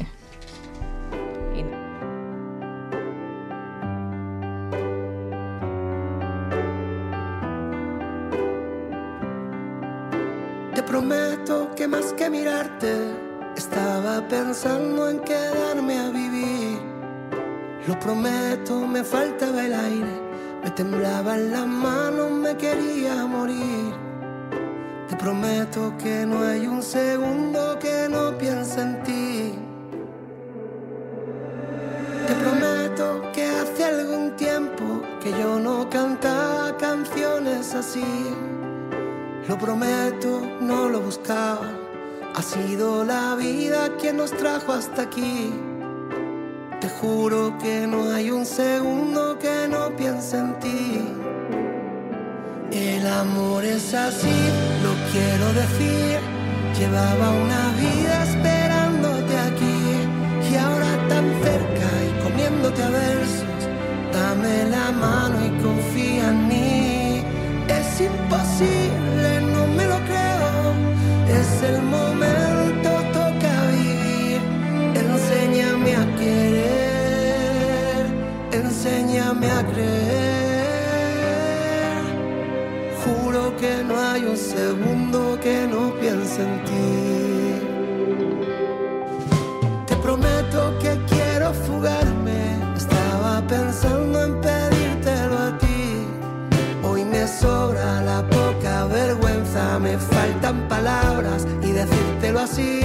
Te prometo que más que mirarte, estaba pensando en quedarme a vivir. Lo prometo, me faltaba el aire, me temblaban las manos, me quería morir. Te prometo que no hay un segundo que no piense en ti. Te prometo que hace algún tiempo que yo no cantaba canciones así. Lo prometo, no lo buscaba. Ha sido la vida quien nos trajo hasta aquí. Te juro que no hay un segundo que no piense en ti. El amor es así, lo quiero decir. Llevaba una vida esperándote aquí, y ahora tan cerca y comiéndote a versos. Dame la mano y confía en mí. Es imposible, no me lo creo. Es el momento, toca vivir. Enséñame a querer, enséñame a creer. Juro que no hay un segundo que no piense en ti. Te prometo que quiero fugarme. Estaba pensando en pedírtelo a ti. Hoy me sobra la poca vergüenza, me faltan palabras y decírtelo así.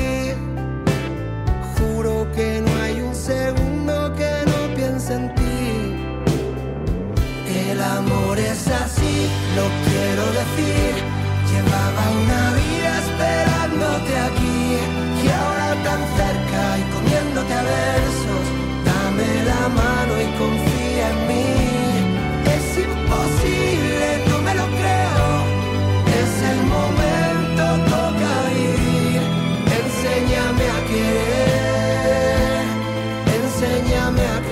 Juro que no hay un segundo que no piense en ti. El amor es así, lo quiero decir. Llevaba una vida esperándote aquí, y ahora tan cerca y comiéndote a versos. Dame la mano y confía en mí. Es imposible, no me lo creo. Es el momento, toca vivir. Enséñame a querer, enséñame a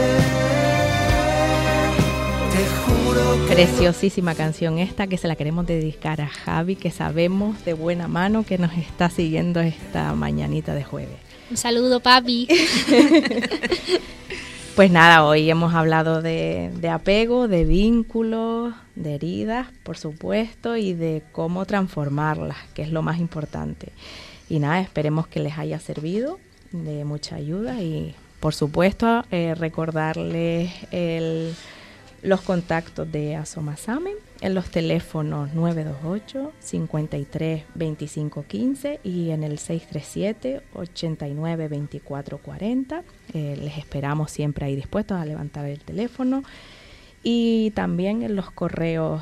creer. Te juro que... Preciosísima canción esta, que se la queremos dedicar a Javi, que sabemos de buena mano que nos está siguiendo esta mañanita de jueves. Un saludo, papi. Pues nada, hoy hemos hablado de apego, de vínculos, de heridas, por supuesto, y de cómo transformarlas, que es lo más importante. Y nada, esperemos que les haya servido de mucha ayuda y, por supuesto, recordarles los contactos de Asomasamen en los teléfonos 928 53 25 15 y en el 637 89 24 40. Les esperamos siempre ahí dispuestos a levantar el teléfono. Y también en los correos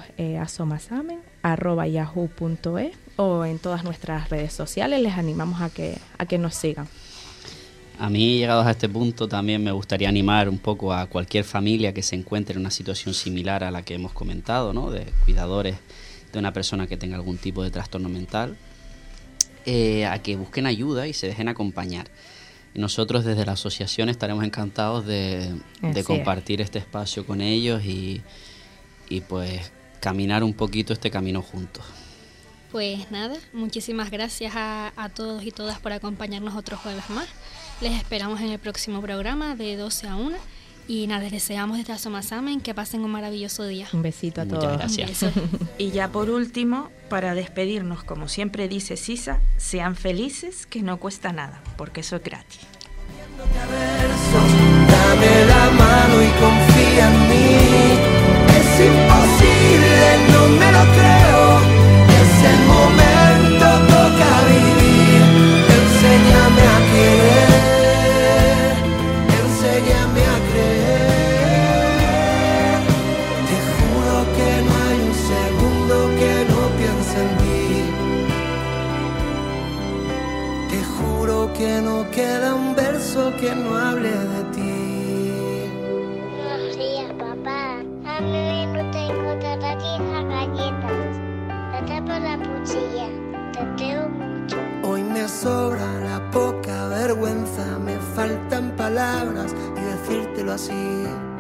asomasamen@yahoo.es o en todas nuestras redes sociales. Les animamos a que nos sigan. A mí, llegados a este punto, también me gustaría animar un poco a cualquier familia que se encuentre en una situación similar a la que hemos comentado, ¿no? De cuidadores de una persona que tenga algún tipo de trastorno mental, a que busquen ayuda y se dejen acompañar. Nosotros desde la asociación estaremos encantados de compartir este espacio con ellos y pues caminar un poquito este camino juntos. Pues nada, muchísimas gracias a todos y todas por acompañarnos otro jueves más. Les esperamos en el próximo programa de 12 a 1 y nada, les deseamos desde Asomasamen que pasen un maravilloso día. Un besito a todos. Muchas gracias. Y ya por último, para despedirnos, como siempre dice Sisa, sean felices, que no cuesta nada, porque eso es gratis. Dame la mano y confía en mí. Es imposible, no me lo creo. Es el momento, toca vivir. Enséñame a querer. Enséñame a creer. Te juro que no hay un segundo que no piense en ti. Te juro que no queda un verso que no hable de ti. Buenos días, papá. A mí no tengo tortillas, galletas. La tapa la cuchilla. Te tengo mucho. Hoy me sobra la poca vergüenza. Me faltan palabras y decírtelo así.